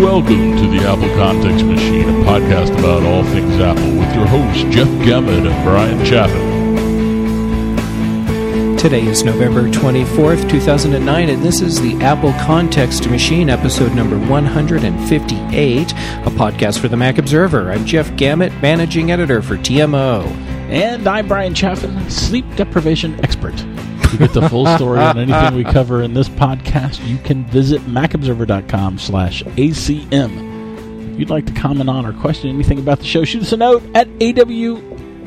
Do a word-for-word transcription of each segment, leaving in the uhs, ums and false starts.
Welcome to the Apple Context Machine, a podcast about all things Apple, with your hosts Jeff Gamet and Brian Chaffin. Today is November twenty-fourth, two thousand nine, and this is the Apple Context Machine, episode number one hundred fifty-eight, a podcast for the Mac Observer. I'm Jeff Gamet, managing editor for T M O. And I'm Brian Chaffin, sleep deprivation expert. To get the full story on anything we cover in this podcast, you can visit macobserver.com slash ACM. If you'd like to comment on or question anything about the show, shoot us a note at AW...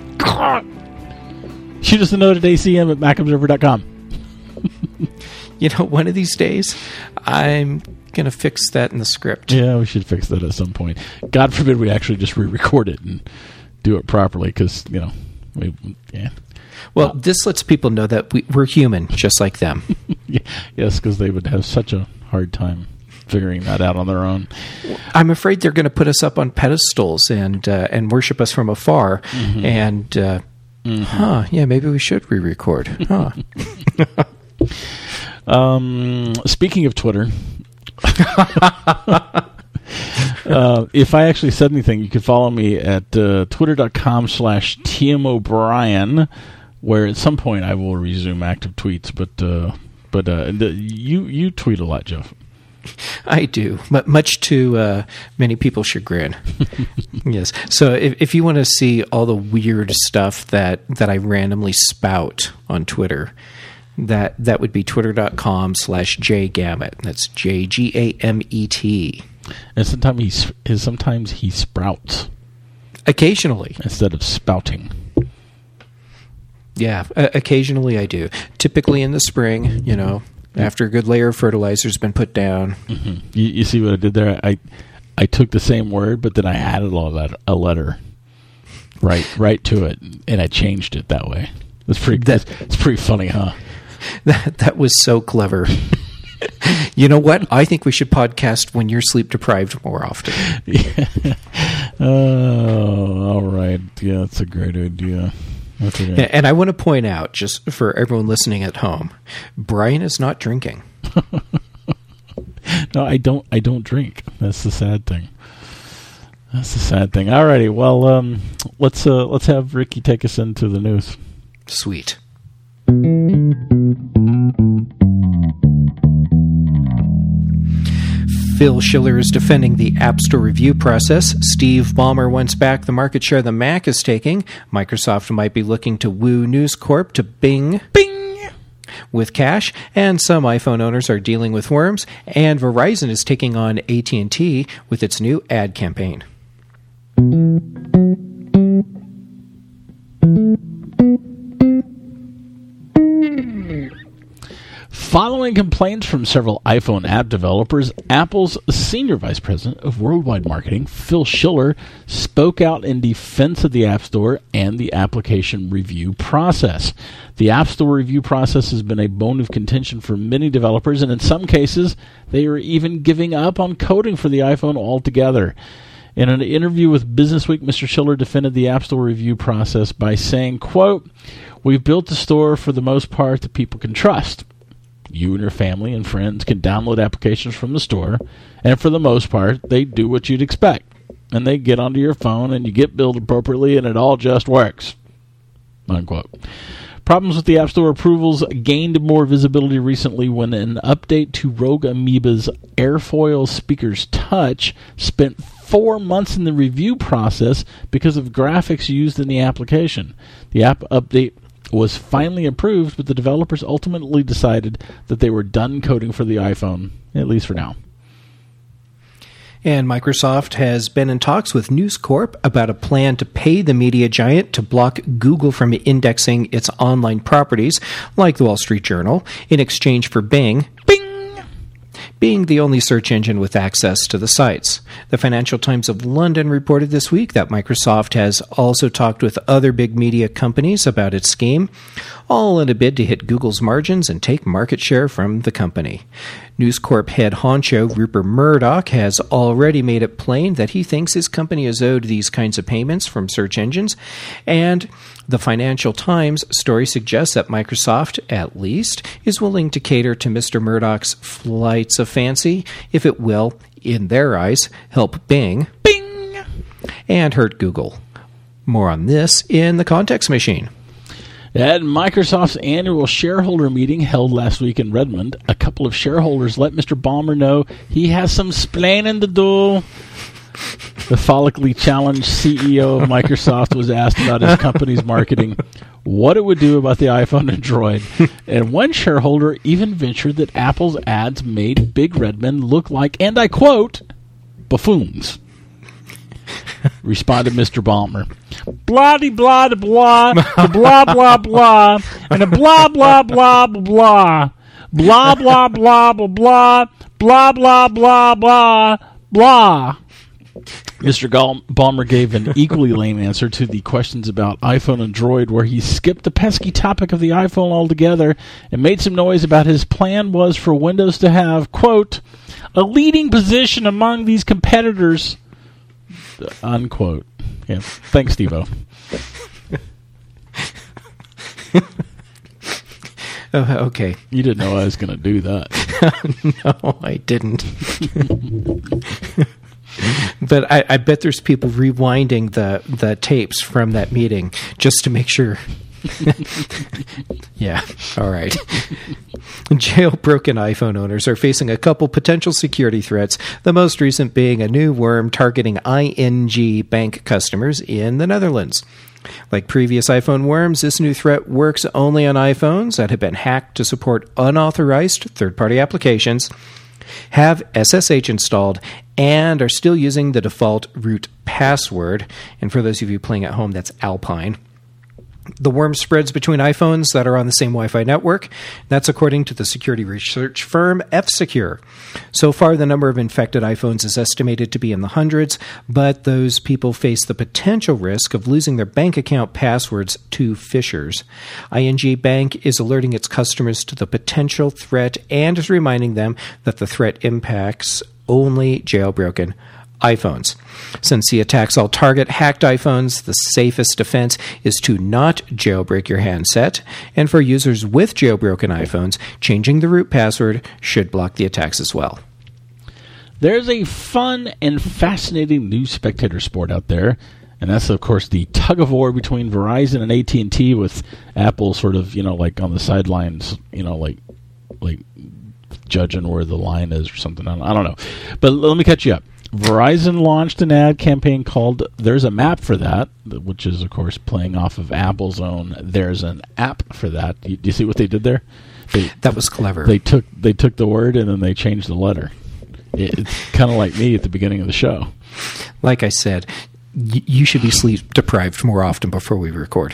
Shoot us a note at A C M at macobserver dot com. You know, one of these days, I'm going to fix that in the script. Yeah, we should fix that at some point. God forbid we actually just re-record it and do it properly, because, you know, we, yeah. Well, this lets people know that we, we're human, just like them. Yes, because they would have such a hard time figuring that out on their own. I'm afraid they're going to put us up on pedestals and uh, and worship us from afar. Mm-hmm. And, uh, mm-hmm. huh, yeah, maybe we should re-record. Huh. um, speaking of Twitter... Uh, if I actually said anything, you can follow me at uh, twitter.com slash TMOBrian, where at some point I will resume active tweets. But uh, but uh, the, you you tweet a lot, Jeff. I do, but much to uh, many people's chagrin. Yes. So if, if you want to see all the weird stuff that, that I randomly spout on Twitter, that that would be twitter.com slash jgamet. That's J G A M E T. And sometimes he, sometimes he sprouts. Occasionally. Instead of spouting. Yeah, uh, occasionally I do. Typically in the spring, you know, after a good layer of fertilizer has been put down. Mm-hmm. You, you see what I did there? I I took the same word, but then I added a, that, a letter right right to it, and I changed it that way. It's pretty, that, it's pretty funny, huh? That, that was so clever. You know what? I think we should podcast when you're sleep deprived more often. Yeah. Oh, all right. Yeah, that's a great idea. That's a great... And I want to point out, just for everyone listening at home, Brian is not drinking. No, I don't. I don't drink. That's the sad thing. That's the sad thing. All righty. Well, um, let's uh, let's have Ricky take us into the news. Sweet. Phil Schiller is defending the App Store review process. Steve Ballmer wants back the market share the Mac is taking. Microsoft might be looking to woo News Corp to Bing. Bing! With cash, and some iPhone owners are dealing with worms, and Verizon is taking on A T and T with its new ad campaign. Following complaints from several iPhone app developers, Apple's Senior Vice President of Worldwide Marketing, Phil Schiller, spoke out in defense of the App Store and the application review process. The App Store review process has been a bone of contention for many developers, and in some cases, they are even giving up on coding for the iPhone altogether. In an interview with Businessweek, Mister Schiller defended the App Store review process by saying, quote, "We've built a store for the most part that people can trust. You and your family and friends can download applications from the store, and for the most part, they do what you'd expect. And they get onto your phone, and you get billed appropriately, and it all just works." Unquote. Problems with the App Store approvals gained more visibility recently when an update to Rogue Amoeba's Airfoil Speakers Touch spent four months in the review process because of graphics used in the application. The app update was finally approved, but the developers ultimately decided that they were done coding for the iPhone, at least for now. And Microsoft has been in talks with News Corp about a plan to pay the media giant to block Google from indexing its online properties, like the Wall Street Journal, in exchange for Bing. Bing! Being the only search engine with access to the sites. The Financial Times of London reported this week that Microsoft has also talked with other big media companies about its scheme, all in a bid to hit Google's margins and take market share from the company. News Corp head honcho Rupert Murdoch has already made it plain that he thinks his company is owed these kinds of payments from search engines, and the Financial Times story suggests that Microsoft, at least, is willing to cater to Mister Murdoch's flights of fancy, if it will, in their eyes, help Bing, Bing, and hurt Google. More on this in the Context Machine. At Microsoft's annual shareholder meeting held last week in Redmond, a couple of shareholders let Mister Ballmer know he has some splaining to do. The follically challenged C E O of Microsoft was asked about his company's marketing, what it would do about the iPhone and Droid, and one shareholder even ventured that Apple's ads made Big Redmond look like, and I quote, buffoons. Responded Mister Ballmer. Blah-de blah de blah, the blah blah blah, and a blah blah blah blah, blah blah blah blah blah, blah blah blah blah blah. Mister Gall- Ballmer gave an equally lame answer to the questions about iPhone and Droid, where he skipped the pesky topic of the iPhone altogether and made some noise about his plan was for Windows to have, quote, a leading position among these competitors, unquote. Yeah, thanks, Steve-O. Oh, okay. You didn't know I was going to do that. No, I didn't. But I, I bet there's people rewinding the, the tapes from that meeting just to make sure. Yeah, all right. Jailbroken iPhone owners are facing a couple potential security threats, the most recent being a new worm targeting I N G Bank customers in the Netherlands. Like previous iPhone worms, this new threat works only on iPhones that have been hacked to support unauthorized third-party applications, have S S H installed, and are still using the default root password. And for those of you playing at home, that's Alpine. The worm spreads between iPhones that are on the same Wi-Fi network. That's according to the security research firm F-Secure. So far, the number of infected iPhones is estimated to be in the hundreds, but those people face the potential risk of losing their bank account passwords to phishers. I N G Bank is alerting its customers to the potential threat and is reminding them that the threat impacts only jailbroken iPhones. Since the attacks all target hacked iPhones, the safest defense is to not jailbreak your handset, and for users with jailbroken iPhones, changing the root password should block the attacks as well. There's a fun and fascinating new spectator sport out there, and that's, of course, the tug-of-war between Verizon and A T and T, with Apple sort of, you know, like on the sidelines, you know, like like judging where the line is or something. I don't, I don't know. But let me catch you up. Verizon launched an ad campaign called There's a Map for That, which is, of course, playing off of Apple's own There's an App for That. Do you, do you see what they did there? They, that was clever. They took they took the word and then they changed the letter. It, it's kind of like me at the beginning of the show. Like I said, y- you should be sleep deprived more often before we record.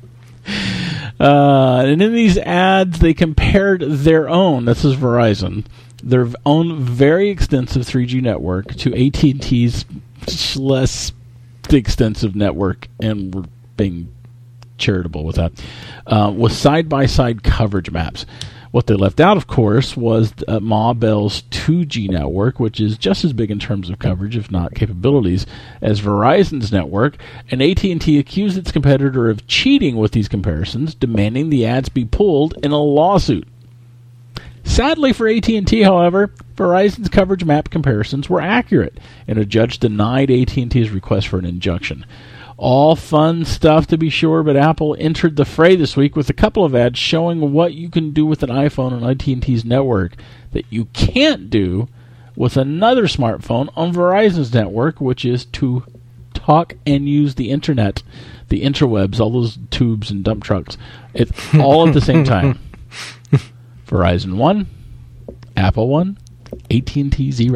uh, and in these ads, they compared their own, this is Verizon, their own very extensive three G network to A T and T's less extensive network, and we're being charitable with that, uh, with side-by-side coverage maps. What they left out, of course, was uh, Ma Bell's two G network, which is just as big in terms of coverage, if not capabilities, as Verizon's network, and A T and T accused its competitor of cheating with these comparisons, demanding the ads be pulled in a lawsuit. Sadly for A T and T, however, Verizon's coverage map comparisons were accurate, and a judge denied A T and T's request for an injunction. All fun stuff, to be sure, but Apple entered the fray this week with a couple of ads showing what you can do with an iPhone on A T and T's network that you can't do with another smartphone on Verizon's network, which is to talk and use the internet, the interwebs, all those tubes and dump trucks. It's all at the same time. Verizon one, Apple one, A T and T zero.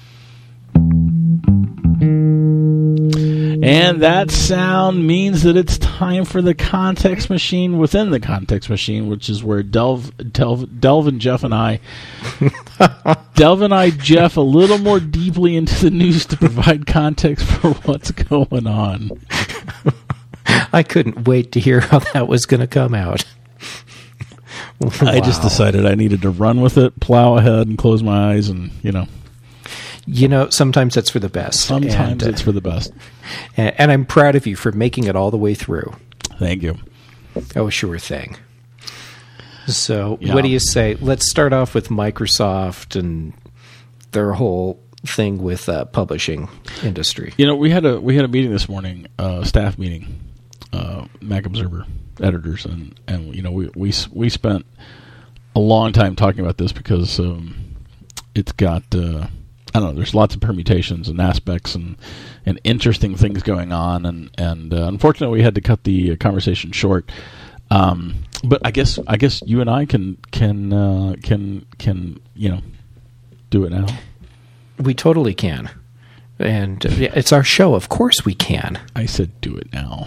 And that sound means that it's time for the Context Machine within the Context Machine, which is where Delv, Delv, Delvin, Jeff, and I Delvin and I, Jeff, a little more deeply into the news to provide context for what's going on. I couldn't wait to hear how that was going to come out. Wow. I just decided I needed to run with it, plow ahead, and close my eyes, and, you know. You know, sometimes that's for the best. Sometimes and, uh, it's for the best. And, and I'm proud of you for making it all the way through. Thank you. Oh, sure thing. So, yeah. What do you say? Let's start off with Microsoft and their whole thing with uh, publishing industry. You know, we had a we had a meeting this morning, uh, staff meeting, uh, Mac Observer editors, and, and you know we we we spent a long time talking about this because um, it's got uh, I don't know. There's lots of permutations and aspects and, and interesting things going on, and and uh, unfortunately we had to cut the conversation short. Um, but I guess I guess you and I can can uh, can can you know do it now. We totally can, and uh, yeah, it's our show. Of course we can. I said do it now.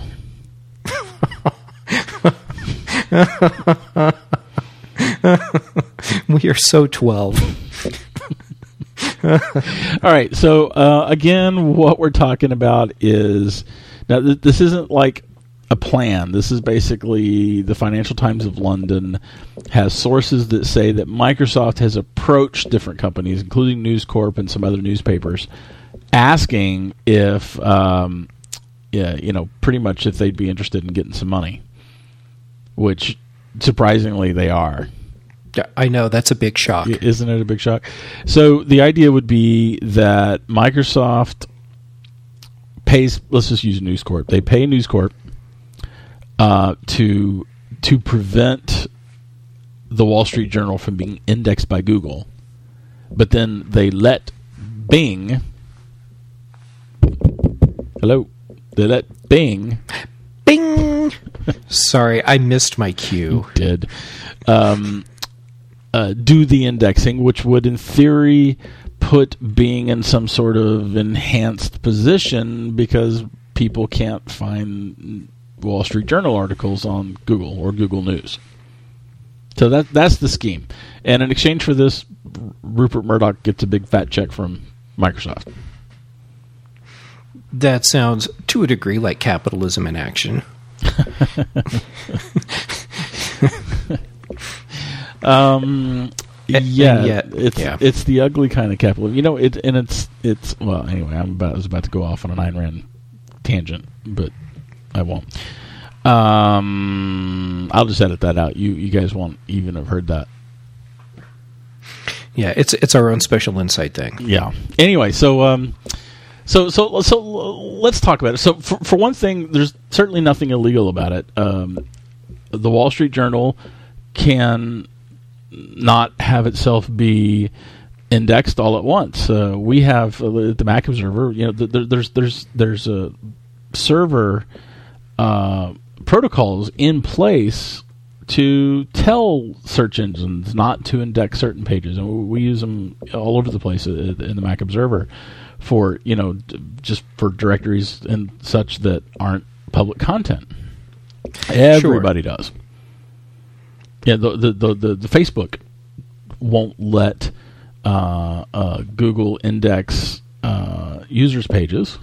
We are so twelve. All right. So uh, again, what we're talking about is now th- this isn't like a plan. This is basically the Financial Times of London has sources that say that Microsoft has approached different companies, including News Corp and some other newspapers, asking if, um, yeah, you know, pretty much if they'd be interested in getting some money, which surprisingly they are. I know, that's a big shock. Isn't it a big shock? So the idea would be that Microsoft pays, let's just use News Corp. They pay News Corp uh, to to prevent the Wall Street Journal from being indexed by Google, but then they let Bing, hello, they let Bing, Bing. Sorry, I missed my cue. You did. Um, uh, do the indexing, which would, in theory, put Bing in some sort of enhanced position because people can't find Wall Street Journal articles on Google or Google News. So that that's the scheme. And in exchange for this, Rupert Murdoch gets a big fat check from Microsoft. That sounds, to a degree, like capitalism in action. um, yeah, and yet, it's yeah. it's the ugly kind of capitalism. You know, it and it's it's well. Anyway, I'm about I was about to go off on an Ayn Rand tangent, but I won't. Um, I'll just edit that out. You you guys won't even have heard that. Yeah, it's it's our own special insight thing. Yeah. Anyway, so um, so so so let's talk about it. So for for one thing, there's certainly nothing illegal about it. Um, the Wall Street Journal can not have itself be indexed all at once. Uh, we have uh, the Mac Observer. You know, there, there's there's there's a server uh, protocols in place to tell search engines not to index certain pages, and we use them all over the place in the Mac Observer for, you know, just for directories and such that aren't public content. Everybody sure. does. Yeah, the the, the the the Facebook won't let uh, uh, Google index uh, users' pages,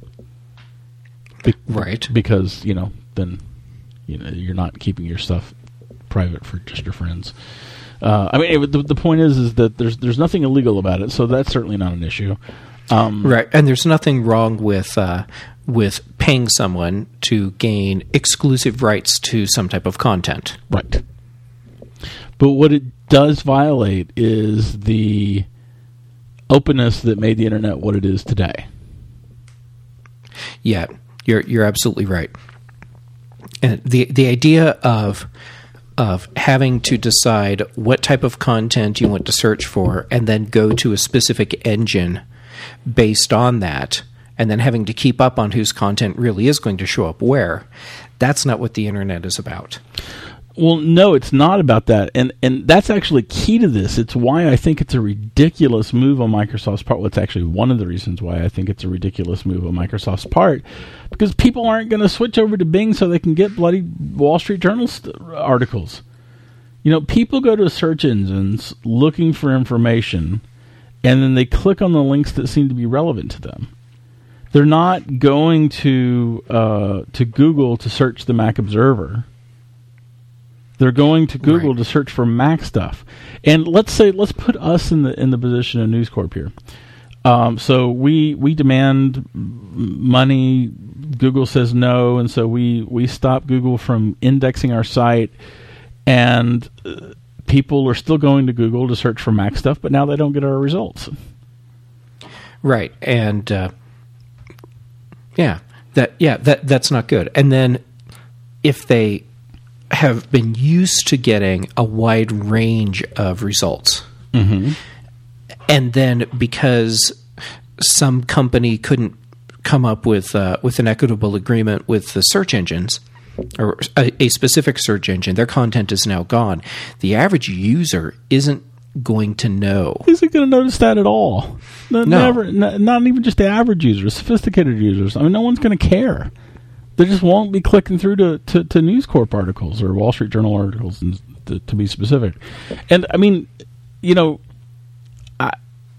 be- right? Because you know then you know you're not keeping your stuff private for just your friends. Uh, I mean, the, the point is, is that there's there's nothing illegal about it, so that's certainly not an issue. Um, right, and there's nothing wrong with uh, with paying someone to gain exclusive rights to some type of content. Right. But what it does violate is the openness that made the internet what it is today. Yeah, you're you're absolutely right. And the the idea of of having to decide what type of content you want to search for and then go to a specific engine based on that, and then having to keep up on whose content really is going to show up where, that's not what the internet is about. Well, no, it's not about that. And and that's actually key to this. It's why I think it's a ridiculous move on Microsoft's part. Well, it's actually one of the reasons why I think it's a ridiculous move on Microsoft's part, because people aren't going to switch over to Bing so they can get bloody Wall Street Journal st- articles. You know, people go to search engines looking for information, and then they click on the links that seem to be relevant to them. They're not going to uh, to Google to search the Mac Observer. They're going to Google right. to search for Mac stuff. And let's say, let's put us in the in the position of News Corp here. Um, so we we demand money. Google says no, and so we, we stop Google from indexing our site. And uh, people are still going to Google to search for Mac stuff, but now they don't get our results. Right, and uh, yeah, that yeah that that's not good. And then if they have been used to getting a wide range of results, mm-hmm. and then because some company couldn't come up with uh, with an equitable agreement with the search engines, or a, a specific search engine, their content is now gone. The average user isn't going to know. Isn't going to notice that at all. No, no. Never, not, not even just the average users, sophisticated users. I mean, no one's going to care. They just won't be clicking through to, to, to News Corp articles or Wall Street Journal articles, and to, to be specific. And, I mean, you know, I,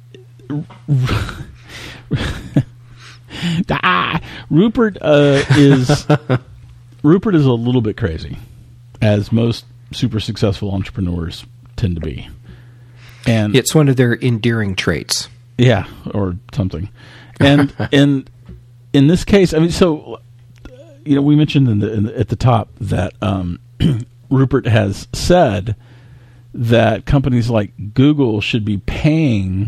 ah, Rupert uh, is... Rupert is a little bit crazy, as most super successful entrepreneurs tend to be. And it's one of their endearing traits. Yeah, or something. And in in this case, I mean, so you know, we mentioned in the, in the, at the top that um, Rupert has said that companies like Google should be paying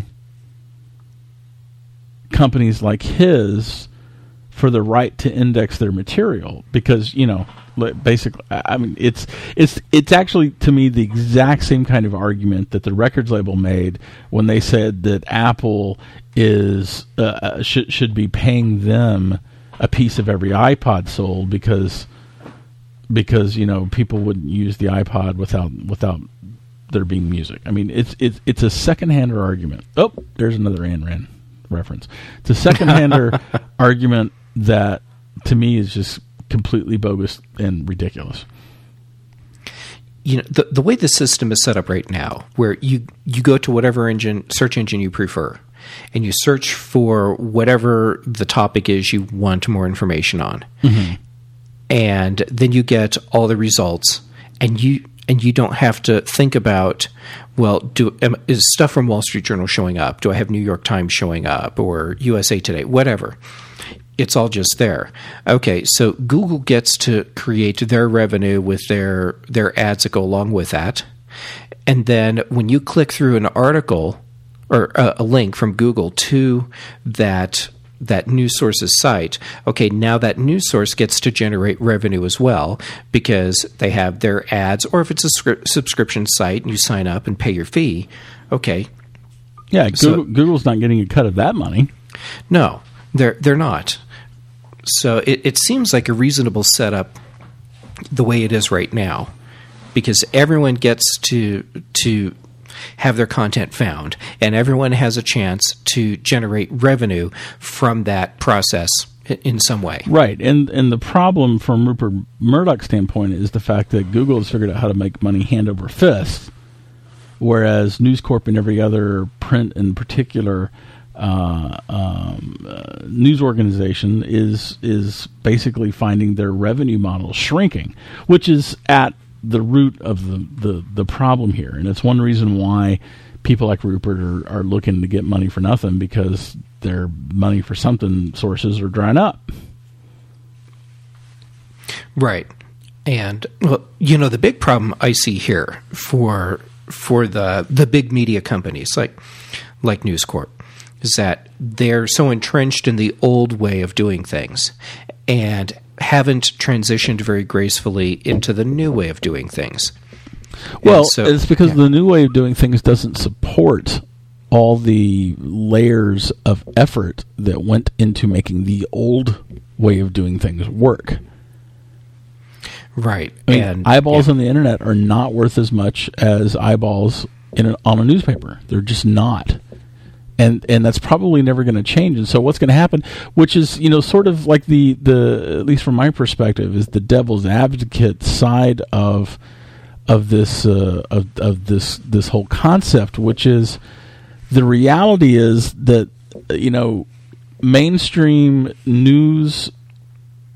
companies like his for the right to index their material, because, you know, basically, I mean, it's it's it's actually, to me, the exact same kind of argument that the records label made when they said that Apple is uh, should should be paying them a piece of every iPod sold because because you know people wouldn't use the iPod without without there being music. I mean, it's it's it's a second-hander argument. Oh, there's another Ayn Rand reference. It's a second-hander argument that, to me, is just completely bogus and ridiculous. You know, the the way the system is set up right now, where you you go to whatever engine search engine you prefer, and you search for whatever the topic is you want more information on, mm-hmm. and then you get all the results, and you and you don't have to think about, well, do am, is stuff from Wall Street Journal showing up? Do I have New York Times showing up, or U S A Today? Whatever. It's all just there. Okay, so Google gets to create their revenue with their their ads that go along with that. And then when you click through an article or a, a link from Google to that that news source's site, okay, now that news source gets to generate revenue as well, because they have their ads, or if it's a script, subscription site and you sign up and pay your fee, okay. Yeah, Google, so, Google's not getting a cut of that money. No, they're they're not. So it, it seems like a reasonable setup the way it is right now, because everyone gets to to have their content found, and everyone has a chance to generate revenue from that process in some way. Right, and and the problem from Rupert Murdoch's standpoint is the fact that Google has figured out how to make money hand over fist, whereas News Corp and every other print in particular Uh, um, uh, news organization is is basically finding their revenue model shrinking, which is at the root of the, the, the problem here. And it's one reason why people like Rupert are, are looking to get money for nothing, because their money for something sources are drying up. Right. And, well, you know, the big problem I see here for for the the big media companies like like News Corp is that they're so entrenched in the old way of doing things and haven't transitioned very gracefully into the new way of doing things. Well, so, it's because yeah. the new way of doing things doesn't support all the layers of effort that went into making the old way of doing things work. Right. I mean, and eyeballs yeah. on the internet are not worth as much as eyeballs in a, on a newspaper. They're just not. And and that's probably never going to change. And so what's going to happen, which is, you know, sort of like the, the, at least from my perspective, is the devil's advocate side of of this uh, of of this this whole concept, which is the reality is that, you know, mainstream news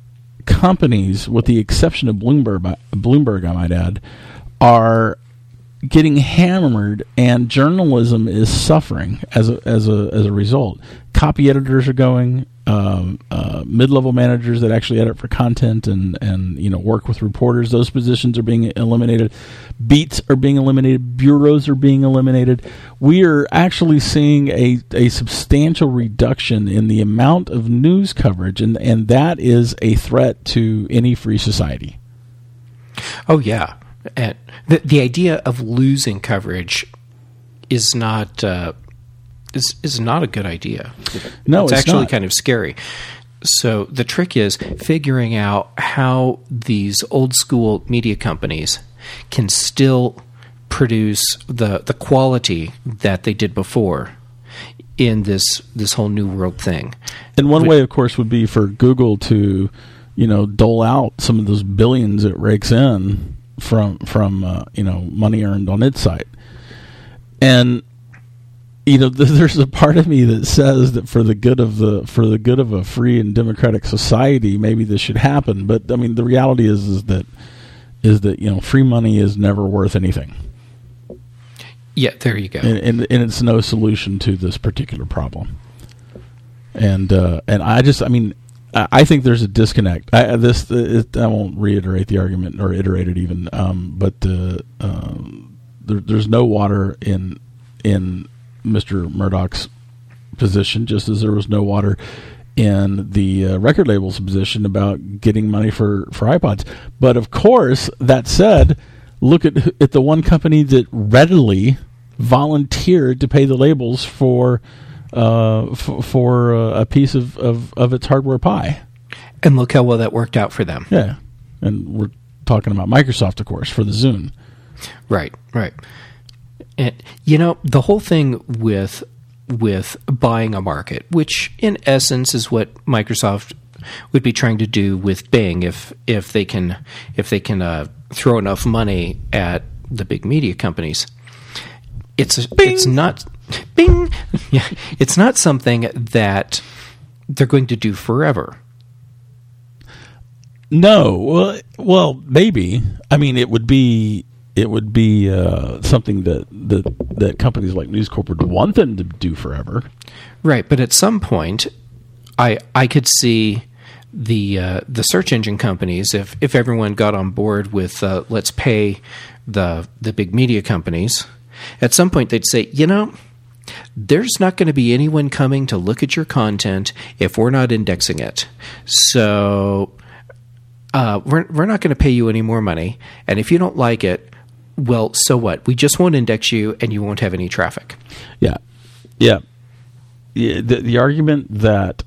companies, with the exception of Bloomberg, Bloomberg, I might add, are getting hammered, and journalism is suffering as a as a as a result. Copy editors are going. Um, uh, mid-level managers that actually edit for content and, and you know work with reporters, those positions are being eliminated. Beats are being eliminated. Bureaus are being eliminated. We are actually seeing a, a substantial reduction in the amount of news coverage, and, and that is a threat to any free society. Oh, yeah. And the, the idea of losing coverage is not... Uh, Is is not a good idea. No, it's, it's actually not. kind of scary. So the trick is figuring out how these old school media companies can still produce the the quality that they did before in this this whole new world thing. And one but, way, of course, would be for Google to, you know, dole out some of those billions it rakes in from from uh, you know money earned on its site. And you know, there's a part of me that says that for the good of the for the good of a free and democratic society, maybe this should happen. But I mean, the reality is is that is that you know, free money is never worth anything. Yeah, there you go. And and, and it's no solution to this particular problem. And uh, and I just, I mean, I, I think there's a disconnect. I, this it, I won't reiterate the argument or iterate it even, um, but uh, um, there, there's no water in in. Mister Murdoch's position, just as there was no water in the uh, record label's position about getting money for, for iPods. But of course, that said, look at at the one company that readily volunteered to pay the labels for uh, f- for uh, a piece of, of, of its hardware pie. And look how well that worked out for them. Yeah, and we're talking about Microsoft, of course, for the Zune. Right, right. And, you know, the whole thing with with buying a market, which in essence is what Microsoft would be trying to do with Bing, if if they can if they can uh, throw enough money at the big media companies. It's Bing. it's not Bing. Yeah, it's not something that they're going to do forever. No, well, well, maybe. I mean, it would be. It would be uh, something that, that that companies like News Corp would want them to do forever, right? But at some point, I I could see the uh, the search engine companies, if if everyone got on board with uh, let's pay the the big media companies, at some point they'd say, you know, there's not going to be anyone coming to look at your content if we're not indexing it, so uh, we're we're not going to pay you any more money, and if you don't like it. Well, so what? We just won't index you, and you won't have any traffic. Yeah, yeah. yeah the, the argument that,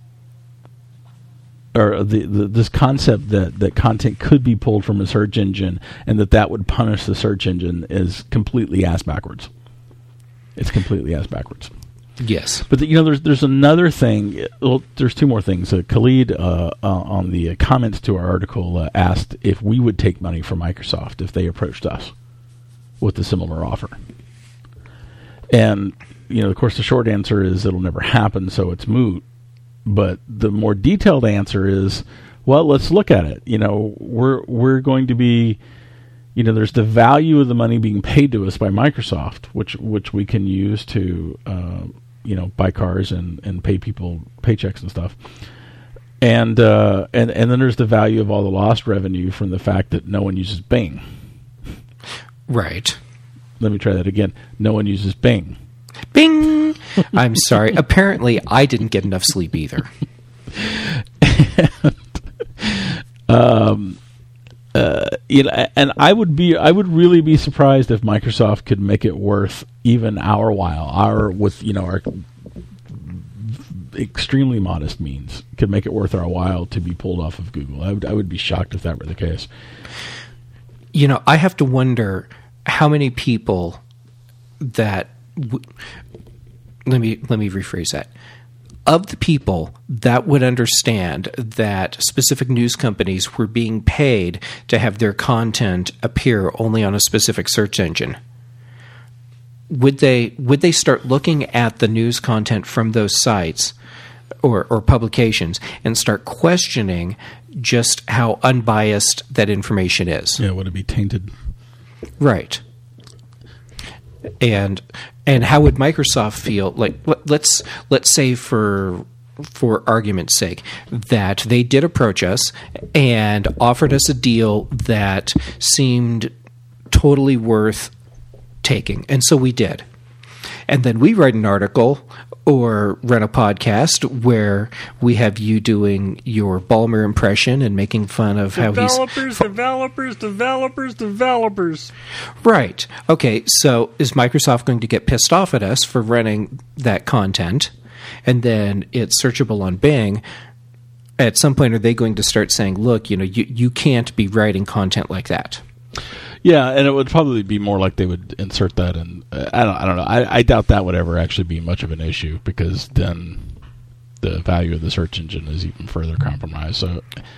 or the, the this concept that, that content could be pulled from a search engine, and that that would punish the search engine, is completely ass backwards. It's completely ass backwards. Yes, but the, you know, there's there's another thing. Well, there's two more things. Uh, Khalid uh, uh, on the uh, comments to our article uh, asked if we would take money from Microsoft if they approached us with a similar offer. And, you know, of course, the short answer is it'll never happen, so it's moot. But the more detailed answer is, well, let's look at it. You know, we're we're going to be, you know, there's the value of the money being paid to us by Microsoft, which which we can use to, uh, you know, buy cars and, and pay people paychecks and stuff. And, uh, and and then there's the value of all the lost revenue from the fact that no one uses Bing. Right. Let me try that again. No one uses Bing. Bing! I'm sorry. Apparently, I didn't get enough sleep either. and, um, uh, you know, and I would be, I would really be surprised if Microsoft could make it worth even our while, our with you know our extremely modest means, could make it worth our while to be pulled off of Google. I would, I would be shocked if that were the case. You know, I have to wonder how many people that w- let me let me rephrase that. Of the people that would understand that specific news companies were being paid to have their content appear only on a specific search engine, would they would they start looking at the news content from those sites or, or publications and start questioning just how unbiased that information is? Yeah, would it be tainted? Right. And and how would Microsoft feel? Like let, let's let's say for for argument's sake that they did approach us and offered us a deal that seemed totally worth taking, and so we did. And then we write an article or run a podcast where we have you doing your Ballmer impression and making fun of how he's... Developers, developers, developers, developers. Right. Okay, so is Microsoft going to get pissed off at us for running that content, and then it's searchable on Bing? At some point, are they going to start saying, look, you know, you, you can't be writing content like that? Yeah, and it would probably be more like they would insert that in. Uh, I don't. I don't know. I, I doubt that would ever actually be much of an issue, because then the value of the search engine is even further compromised. So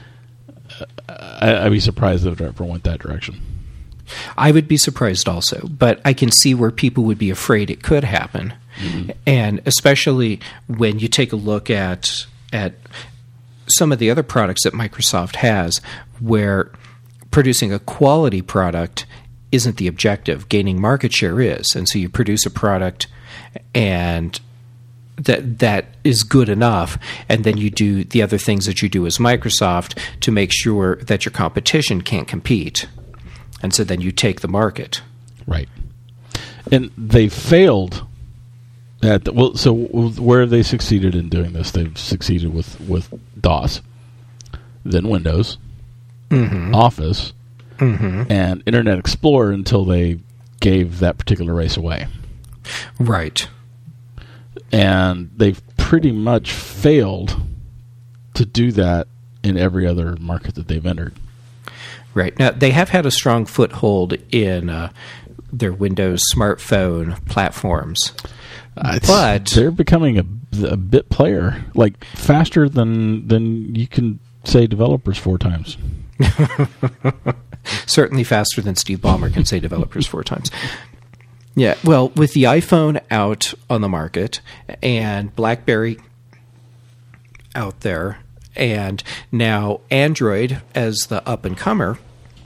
uh, I, I'd be surprised if it ever went that direction. I would be surprised also, but I can see where people would be afraid it could happen, mm-hmm. and especially when you take a look at at some of the other products that Microsoft has, where producing a quality product isn't the objective. Gaining market share is. And so you produce a product and that that is good enough, and then you do the other things that you do as Microsoft to make sure that your competition can't compete. And so then you take the market. Right. And they failed at the, well, so where have they succeeded in doing this? They've succeeded with, with DOS, then Windows, Mm-hmm. Office, mm-hmm. and Internet Explorer until they gave that particular race away. Right. And they've pretty much failed to do that in every other market that they've entered. Right. Now, they have had a strong foothold in uh, their Windows smartphone platforms. Uh, but they're becoming a, a bit player, like faster than than you can say developers four times. Certainly faster than Steve Ballmer can say developers four times. Yeah, well, with the iPhone out on the market and BlackBerry out there, and now Android as the up-and-comer,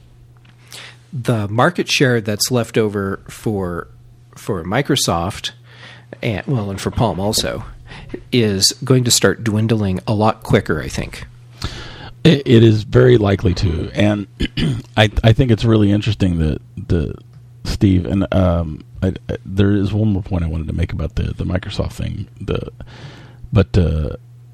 the market share that's left over for for Microsoft, and well, and for Palm also, is going to start dwindling a lot quicker, I think. It, it is very likely to, and I I think it's really interesting that the Steve and um I, I, there is one more point I wanted to make about the, the Microsoft thing. The but uh,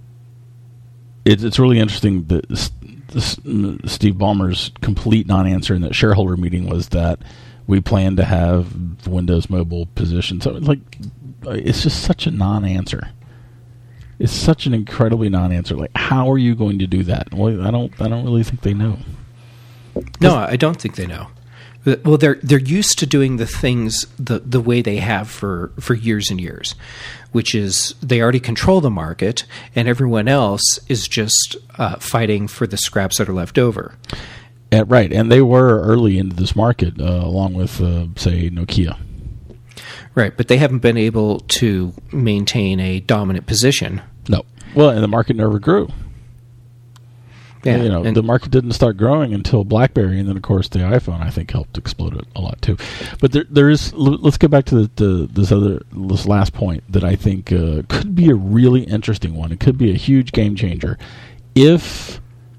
it's it's really interesting that this, this, Steve Ballmer's complete non-answer in that shareholder meeting was that we plan to have Windows Mobile positioned. So it's like it's just such a non-answer. It's such an incredibly non-answer. Like, how are you going to do that? Well, I don't. I don't really think they know. No, I don't think they know. Well, they're they're used to doing the things the the way they have for, for years and years, which is they already control the market, and everyone else is just uh, fighting for the scraps that are left over. Uh, right, and they were early into this market, uh, along with, uh, say, Nokia. Right, but they haven't been able to maintain a dominant position. No. Well, and the market never grew. Yeah, you know, the market didn't start growing until BlackBerry, and then, of course, the iPhone, I think, helped explode it a lot, too. But there, there is... Let's get back to the, the, this other, this last point that I think uh, could be a really interesting one. It could be a huge game changer. If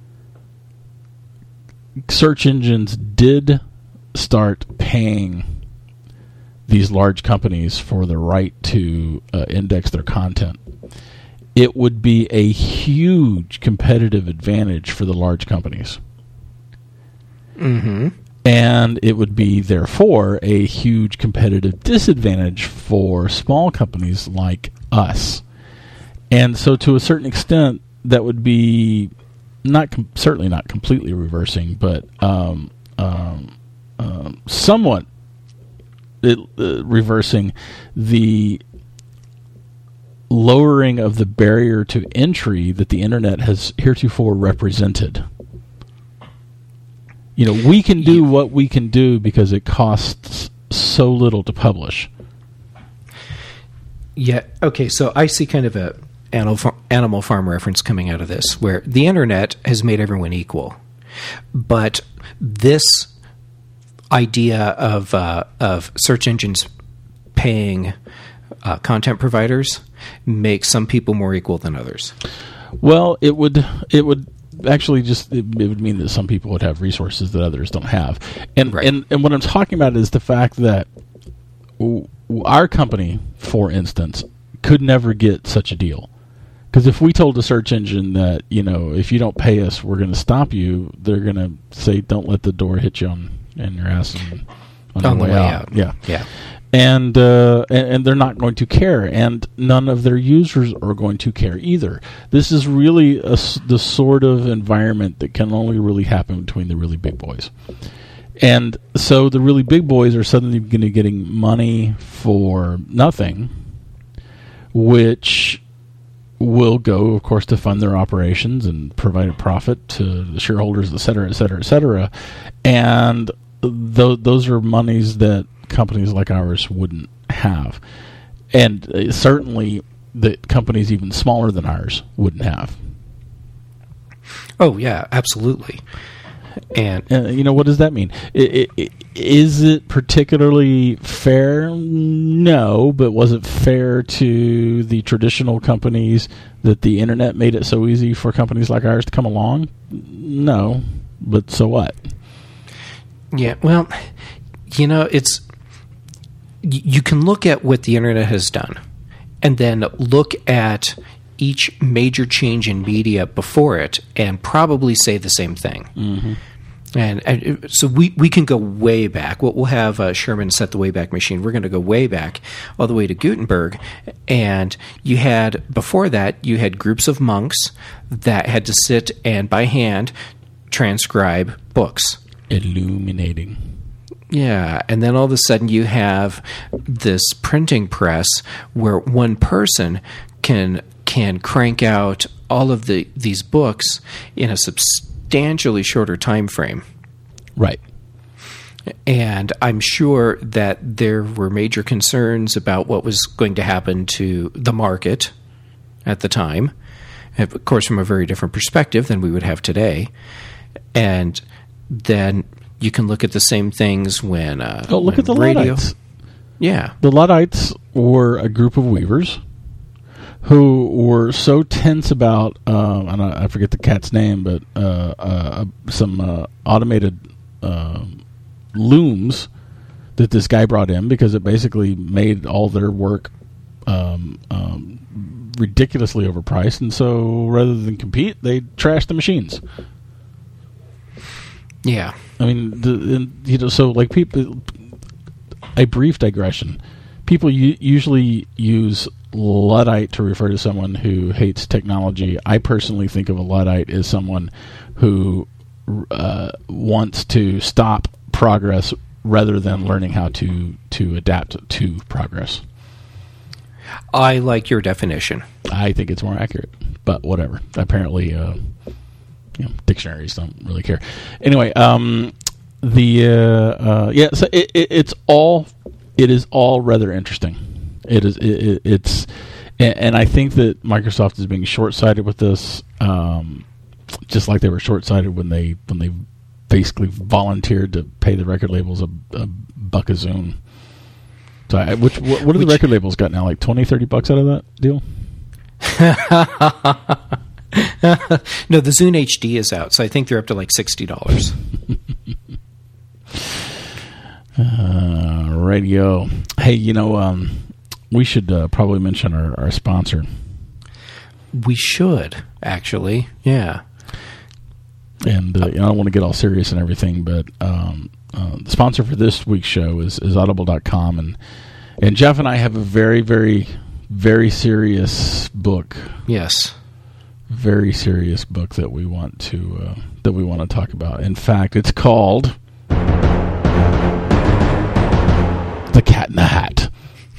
search engines did start paying these large companies for the right to uh, index their content, it would be a huge competitive advantage for the large companies. Mm-hmm. And it would be, therefore, a huge competitive disadvantage for small companies like us. And so, to a certain extent, that would be not com- certainly not completely reversing, but um, um, um, somewhat It, uh, reversing the lowering of the barrier to entry that the internet has heretofore represented. You know, we can do what we can do because it costs so little to publish. Yeah. Okay. So I see kind of a animal farm, animal farm reference coming out of this, where the internet has made everyone equal, but this idea of uh, of search engines paying uh, content providers makes some people more equal than others. Well, it would it would actually just it, it would mean that some people would have resources that others don't have, and Right. and and what I'm talking about is the fact that w- our company, for instance, could never get such a deal. Because if we told a search engine that, you know, if you don't pay us, we're going to stop you, they're going to say, don't let the door hit you on, in your ass and on, On your the way, way out. out. Yeah. Yeah. And, uh, and and they're not going to care, and none of their users are going to care either. This is really a s the sort of environment that can only really happen between the really big boys. And so the really big boys are suddenly going to be getting money for nothing, which will go, of course, to fund their operations and provide a profit to the shareholders, et cetera, et cetera, et cetera. And th those are monies that companies like ours wouldn't have. And uh, certainly that companies even smaller than ours wouldn't have. Oh, yeah, absolutely. And Uh, you know, what does that mean? I i is it particularly fair? No, but was it fair to the traditional companies that the internet made it so easy for companies like ours to come along? No, but so what? yeah, well, you know, it's y- you can look at what the internet has done and then look at each major change in media before it and probably say the same thing. Mm-hmm. And, and so we, we can go way back. We'll, we'll have uh, Sherman set the Wayback Machine. We're going to go way back, all the way to Gutenberg. And you had, before that, you had groups of monks that had to sit and, by hand, transcribe books. Illuminating. Yeah, and then all of a sudden you have this printing press where one person can can crank out all of the these books in a substantially shorter time frame. Right. And I'm sure that there were major concerns about what was going to happen to the market at the time, and of course from a very different perspective than we would have today. And then you can look at the same things when uh, Oh, look when at the radio. Luddites. Yeah, The Luddites were a group of weavers who were so tense about, uh, and I, I forget the cat's name, but uh, uh, some uh, automated uh, looms that this guy brought in, because it basically made all their work um, um, ridiculously overpriced, and so rather than compete, they trashed the machines. yeah. I mean, the, and, you know, so like people, a brief digression. People u- usually use Luddite to refer to someone who hates technology. I personally think of a Luddite as someone who uh, wants to stop progress rather than learning how to to adapt to progress. I like your definition. I think it's more accurate, but whatever. Apparently, uh, you know, dictionaries don't really care. Anyway, um, the uh, uh, yeah, so it, it, it's all it is all rather interesting. It is it, it, it's, and, and I think that Microsoft is being short-sighted with this, um, just like they were short-sighted when they when they basically volunteered to pay the record labels a, a buck-a-zoon. So, I, which what, what do the Which- record labels got now? Like twenty, thirty bucks out of that deal? No, the Zune H D is out, so I think they're up to like sixty dollars. Uh, radio. Hey, you know, um, we should uh, probably mention our, our sponsor. We should, actually. Yeah. And uh, I don't want to get all serious and everything, but um, uh, the sponsor for this week's show is, is audible dot com. And, and Jeff and I have a very, very, very serious book. Yes. Very serious book that we want to uh, that we want to talk about. In fact, it's called The Cat in the Hat.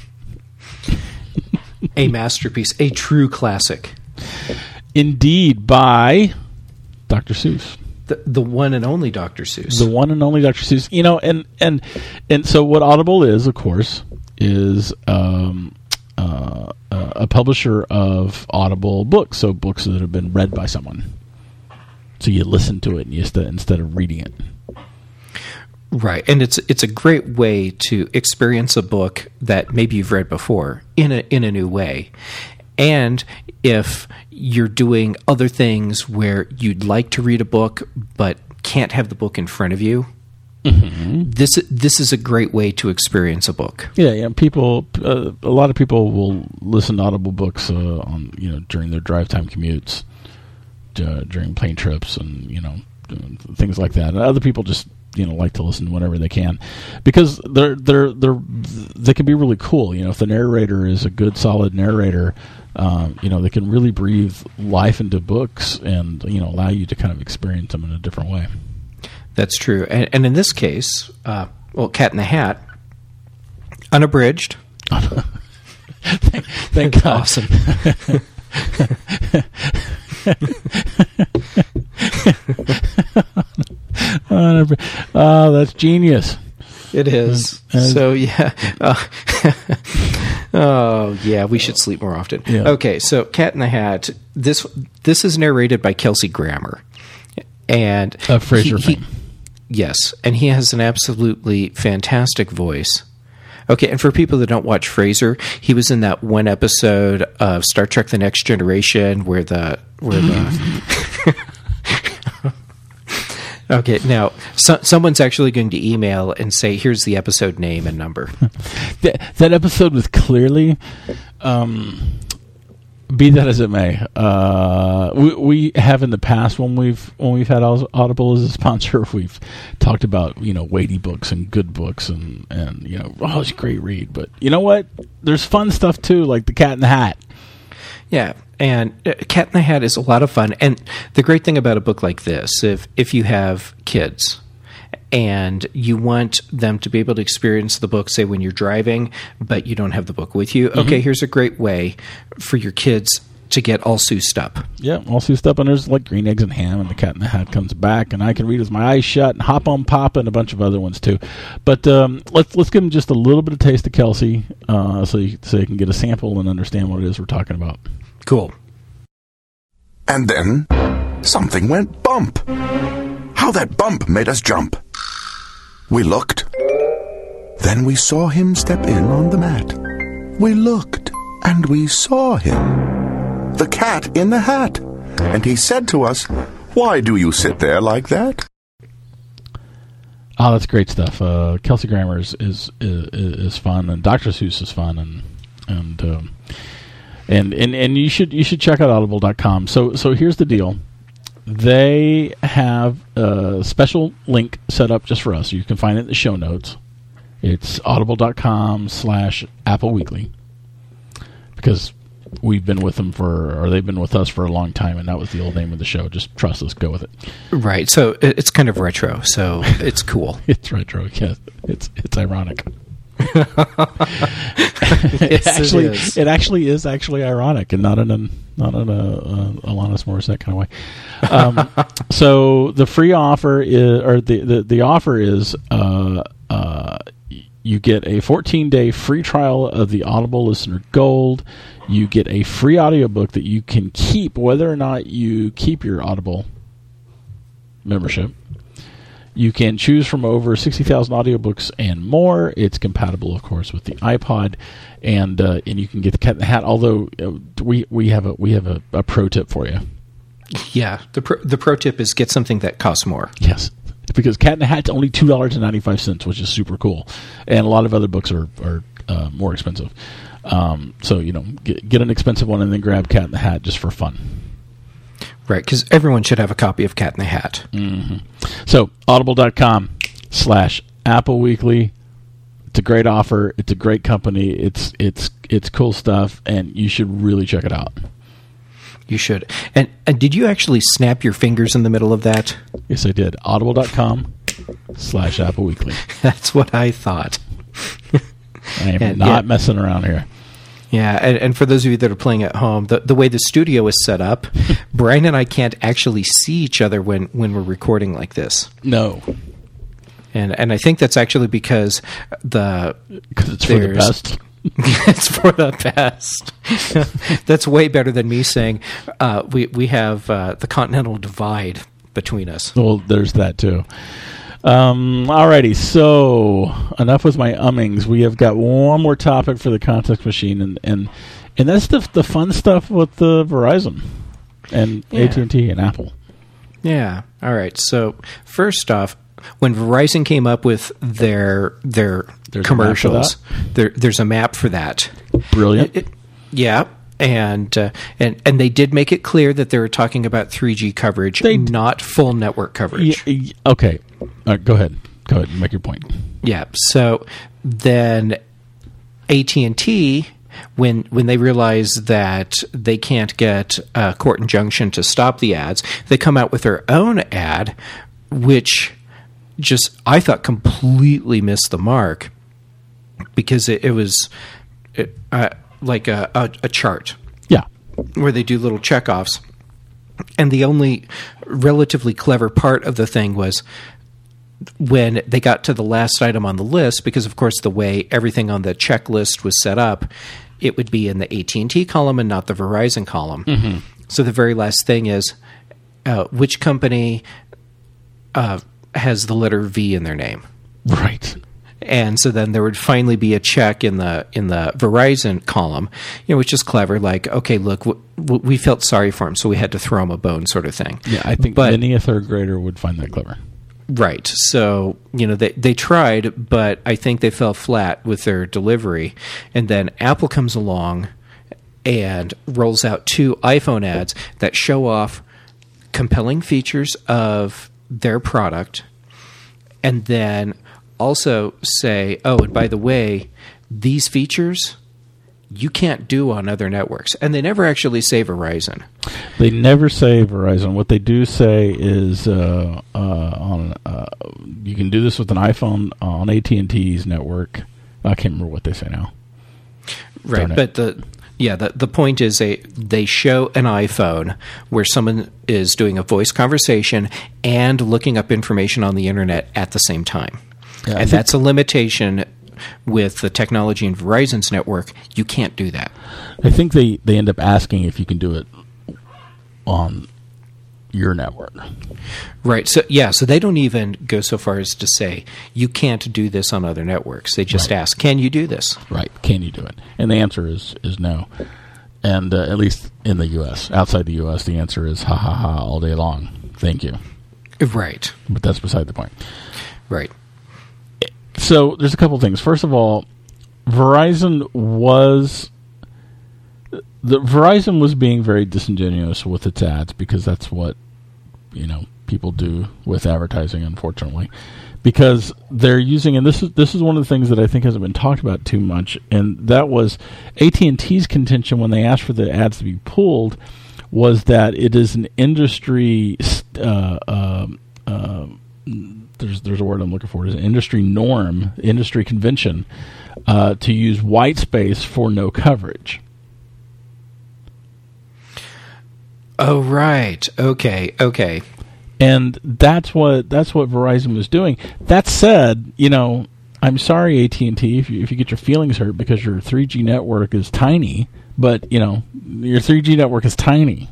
A masterpiece, a true classic. Indeed, by Doctor Seuss. The the one and only Doctor Seuss. The one and only Doctor Seuss. You know, and and and so what Audible is, of course, is um, uh, uh, a publisher of Audible books, so books that have been read by someone. So you listen to it and you st- instead of reading it. Right, and it's it's a great way to experience a book that maybe you've read before in a in a new way. And if you're doing other things where you'd like to read a book but can't have the book in front of you, mm-hmm. this this is a great way to experience a book. Yeah, yeah. People, uh, a lot of people will listen to Audible books uh, on you know during their drive time commutes, uh, during plane trips, and you know things like that. And other people just you know like to listen whenever they can because they're they're they're they can be really cool. You know, if the narrator is a good, solid narrator. Um, you know, they can really breathe life into books and, you know, allow you to kind of experience them in a different way. That's true. And, and in this case, uh, well, Cat in the Hat, unabridged. thank, thank God. Awesome. Oh, that's genius. It is. Uh, so, yeah. Uh, oh, yeah, we should sleep more often. Yeah. Okay, so Cat in the Hat, this this is narrated by Kelsey Grammer. And uh, Frasier he, fame. He, yes, and he has an absolutely fantastic voice. Okay, and for people that don't watch Frasier, he was in that one episode of Star Trek The Next Generation where the... Where the Okay, now, so, someone's actually going to email and say, here's the episode name and number. that, that episode was clearly, um, be that as it may, uh, we, we have in the past, when we've when we've had Audible as a sponsor, we've talked about, you know, weighty books and good books and, and you know, oh, it's a great read. But you know what? There's fun stuff, too, like The Cat in the Hat. Yeah, and uh, Cat in the Hat is a lot of fun. And the great thing about a book like this, if if you have kids and you want them to be able to experience the book, say, when you're driving, but you don't have the book with you, mm-hmm. okay, here's a great way for your kids to get all soused up. Yeah, all soused up. And there's like Green Eggs and Ham and The Cat in the Hat comes back, and I Can Read With My Eyes Shut, and Hop on Pop, and a bunch of other ones too. But um, let's let's give them just a little bit of taste of Kelsey uh, so, you, so you can get a sample and understand what it is we're talking about. Cool. And then something went bump. How that bump made us jump. We looked. Then we saw him step in on the mat. We looked, and we saw him. The Cat in the Hat. And he said to us, "Why do you sit there like that?" Oh, that's great stuff. Uh, Kelsey Grammer is, is is is fun, and Doctor Seuss is fun, and and um, and and and you should you should check out audible dot com. So so here's the deal. They have a special link set up just for us. You can find it in the show notes. It's audible dot com slash Apple Weekly. Because we've been with them for, or they've been with us for a long time, and that was the old name of the show. Just trust us, go with it. Right. So it's kind of retro, so it's cool. It's retro, yeah. It's it's ironic. Yes, it actually it is. it actually is actually ironic, and not in a not in a, a Alanis Morissette kind of way. Um, so the free offer is, or the the, the offer is, uh, uh, you get a fourteen day free trial of the Audible Listener Gold. You get a free audiobook that you can keep whether or not you keep your Audible membership. You can choose from over sixty thousand audiobooks and more. It's compatible, of course, with the iPod, and uh, and you can get the Cat in the Hat. Although uh, we we have a we have a, a pro tip for you. Yeah, the pro, the pro tip is get something that costs more. Yes, because Cat in the Hat's only two dollars and ninety five cents, which is super cool, and a lot of other books are are uh, more expensive. Um, so you know, get, get an expensive one and then grab Cat in the Hat just for fun. Right, because everyone should have a copy of Cat in the Hat. Mm-hmm. So, audible dot com slash Apple Weekly. It's a great offer. It's a great company. It's it's it's cool stuff, and you should really check it out. You should. And, and did you actually snap your fingers in the middle of that? Yes, I did. audible dot com slash Apple Weekly. That's what I thought. I am and, not yeah. messing around here. Yeah, and, and for those of you that are playing at home, the, the way the studio is set up, Brian and I can't actually see each other when, when we're recording like this. No. And and I think that's actually because the... Because it's for the best. It's for the best. That's way better than me saying uh, we, we have uh, the continental divide between us. Well, there's that too. Um, alrighty, so enough with my ummings. We have got one more topic for the context machine, and and, and that's the the fun stuff with the Verizon and Yeah. A T and T and Apple. Yeah. All right. So first off, when Verizon came up with their their There's a commercials, map for there there's a map for that. Brilliant. It- it- yeah. And uh, and and they did make it clear that they were talking about three G coverage, They- not full network coverage. Y- y- okay, uh, go ahead. Go ahead and make your point. Yeah. So then A T and T, when when they realize that they can't get a court injunction to stop the ads, they come out with their own ad, which just I thought completely missed the mark because it, it was it, uh, like a, a, a chart Yeah. where they do little checkoffs. And the only relatively clever part of the thing was when they got to the last item on the list, because of course the way everything on the checklist was set up, it would be in the A T and T column and not the Verizon column. Mm-hmm. So the very last thing is uh, which company uh, has the letter V in their name. Right. And so then there would finally be a check in the in the Verizon column, you know, which is clever. Like, okay, look, w- w- we felt sorry for him, so we had to throw him a bone, sort of thing. Yeah, I think but, many a third grader would find that clever. Right. So, you know, they they tried, but I think they fell flat with their delivery. And then Apple comes along and rolls out two iPhone ads that show off compelling features of their product, and then also say, oh, and by the way, these features you can't do on other networks. And they never actually say Verizon. They never say Verizon. What they do say is uh, uh, on uh, you can do this with an iPhone on A T and T's network. I can't remember what they say now. Right, Darn it. but the yeah, the the point is they they show an iPhone where someone is doing a voice conversation and looking up information on the internet at the same time. Yeah, I and think- that's a limitation with the technology in Verizon's network. You can't do that. I think they, they end up asking if you can do it on your network. Right. So yeah, so they don't even go so far as to say you can't do this on other networks. They just Right. ask, "Can you do this?" Right. Can you do it? And the answer is, is no. And uh, at least in the U S. Outside the U S, the answer is ha ha ha all day long. Thank you. Right. But that's beside the point. Right. So there's a couple things. First of all, Verizon was the Verizon was being very disingenuous with its ads because that's what you know people do with advertising, unfortunately. Because they're using, and this is this is one of the things that I think hasn't been talked about too much, and that was A T and T's contention when they asked for the ads to be pulled, was that it is an industry. Uh, uh, uh, there's there's a word I'm looking for. It's an industry norm, industry convention, uh, to use white space for no coverage. Oh, right. Okay. Okay. And that's what that's what Verizon was doing. That said, you know, I'm sorry, A T and T, if you if you get your feelings hurt because your three G network is tiny, but you know your three G network is tiny.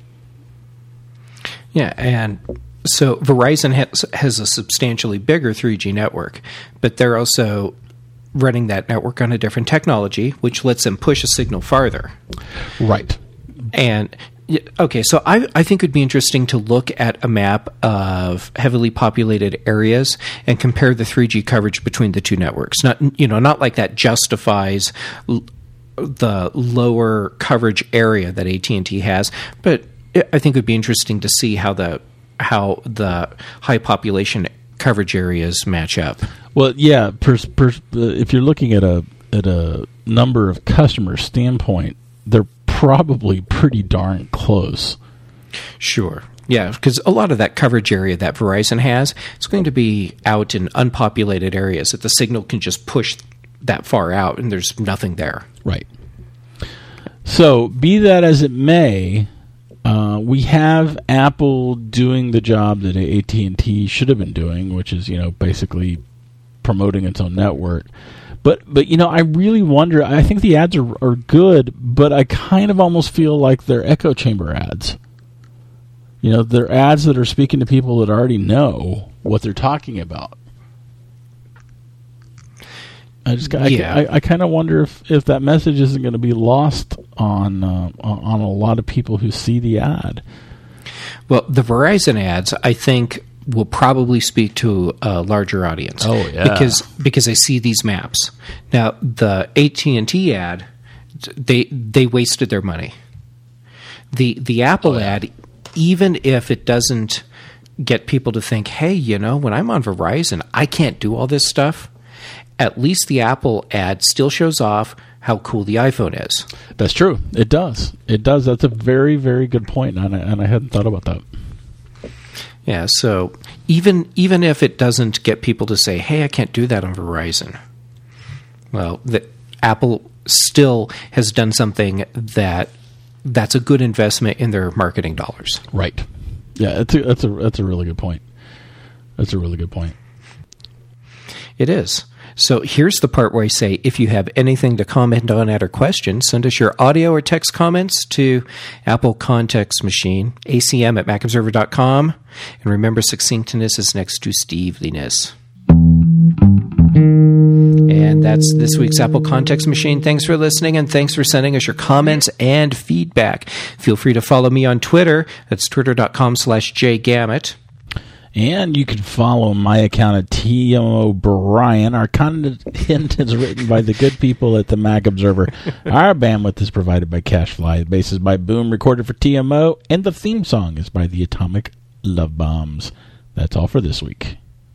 Yeah, and so Verizon has, has a substantially bigger three G network, but they're also running that network on a different technology, which lets them push a signal farther. Right. And yeah, okay, so I, I think it would be interesting to look at a map of heavily populated areas and compare the three G coverage between the two networks. Not you know, not like that justifies l- the lower coverage area that A T and T has, but it, I think it would be interesting to see how the how the high population coverage areas match up. Well, yeah. Pers- pers- if you're looking at a at a number of customer standpoint, they're probably pretty darn close. Sure. Yeah, because a lot of that coverage area that Verizon has, it's going to be out in unpopulated areas that the signal can just push that far out and there's nothing there. Right. So, be that as it may, uh, we have Apple doing the job that A T and T should have been doing, which is, you know, basically promoting its own network. But, but you know, I really wonder, I think the ads are, are good, but I kind of almost feel like they're echo chamber ads. You know, they're ads that are speaking to people that already know what they're talking about. I just, I, yeah. I, I kind of wonder if, if that message isn't going to be lost on uh, on a lot of people who see the ad. Well, the Verizon ads, I think, will probably speak to a larger audience. Oh, yeah. Because because I see these maps. Now, the A T and T ad, they they wasted their money. The the Apple oh, yeah. ad, even if it doesn't get people to think, hey, you know, when I'm on Verizon, I can't do all this stuff, at least the Apple ad still shows off how cool the iPhone is. That's true. It does. It does. That's a very, very good point, and I, and I hadn't thought about that. Yeah, so even even if it doesn't get people to say, hey, I can't do that on Verizon, well, the, Apple still has done something that that's a good investment in their marketing dollars. Right. Yeah, that's a, that's a, that's a really good point. That's a really good point. It is. So here's the part where I say, if you have anything to comment on, add, or question, send us your audio or text comments to Apple Context Machine, A C M at mac observer dot com. And remember, succinctness is next to steveliness. And that's this week's Apple Context Machine. Thanks for listening, and thanks for sending us your comments and feedback. Feel free to follow me on Twitter. That's twitter.com slash jgamut. And you can follow my account at T M O'Brien. Our content is written by the good people at the Mac Observer. Our bandwidth is provided by CacheFly. The bass is by Boom, recorded for T M O. And the theme song is by the Atomic Love Bombs. That's all for this week.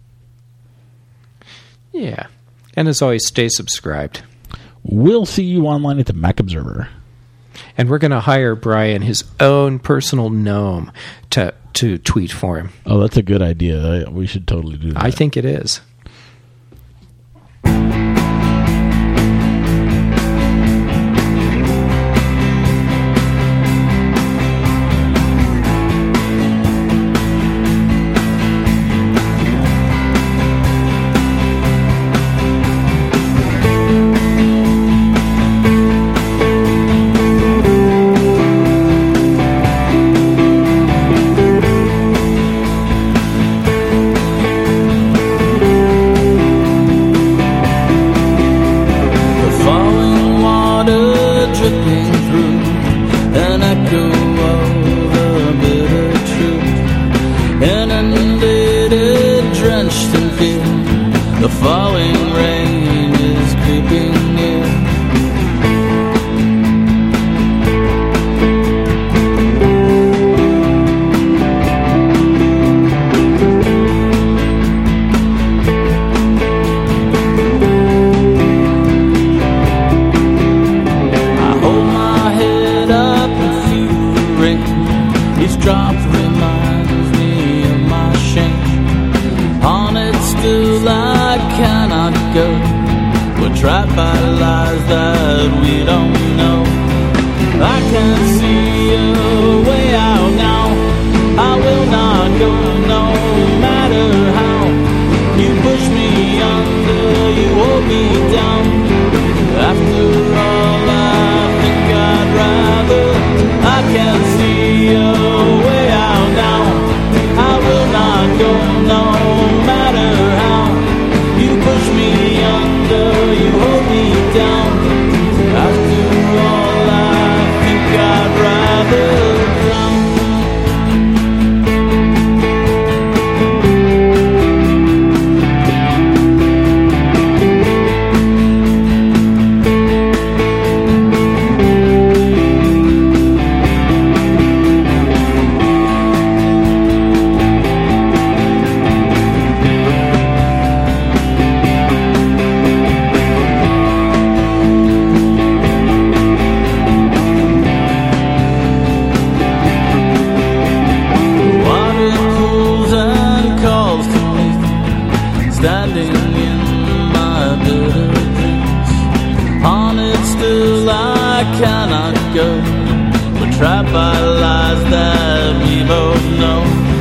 Yeah. And as always, stay subscribed. We'll see you online at the Mac Observer. And we're going to hire Brian, his own personal gnome, to to tweet for him. Oh, that's a good idea. We should totally do that. I think it is.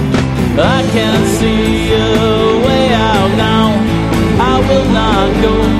I can't see a way out now. I will not go